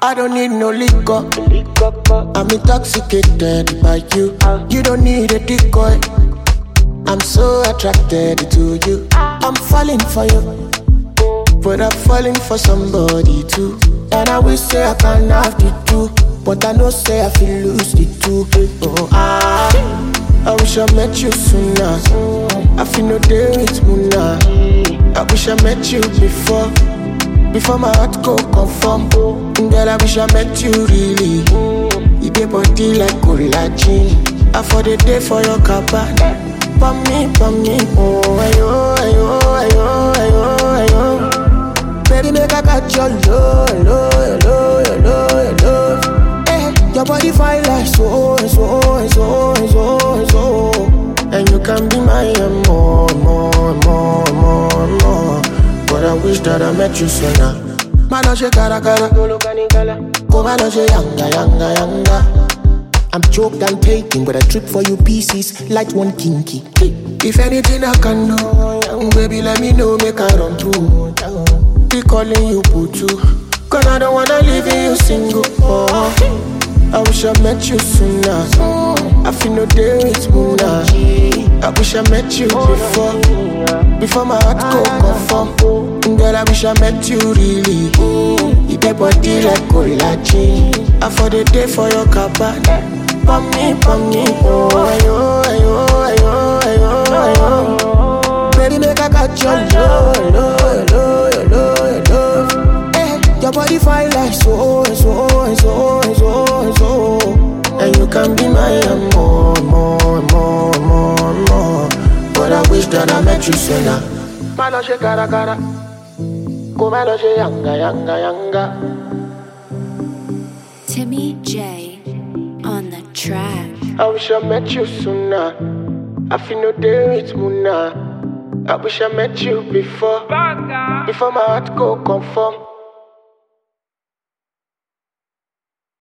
I don't need no liquor. I'm intoxicated by you. You don't need a decoy. I'm so attracted to you. I'm falling for you, but I'm falling for somebody too. And I wish say I can have the two, but I know say I feel lose the two. Oh, I wish I met you sooner. I feel no day with Muna. I wish I met you before my heart go conform. Girl, I wish I met you really. You dey body like collagen. I for the day for your cabana. For me, oh, ayo, ayo, ayo, ayo, ayo. Baby, make I catch your love. Your body fine like so. And you can be my more. But I wish that I met you sooner. Manoche cara, Komanoche yanga. I'm choked and taking, but I trip for you pieces, light one kinky. If anything I can do, baby, let me know, make I run through. Be calling you Putu, cause I don't wanna leave you single. I wish I met you sooner. I feel no day with Muna. I wish I met you before my heart go conform. Girl, I wish I met you really. You dey body like collagen. I for the day for your cabana. For me, oh, ayo. Baby, make I catch your love. Your body fine like so. And you can be my more. But I wish that I met you sooner. Manoche cara, Komanoche yanga. Timmy J on the track. I wish I met you sooner. I feel no day with Muna. I wish I met you before my heart go conform.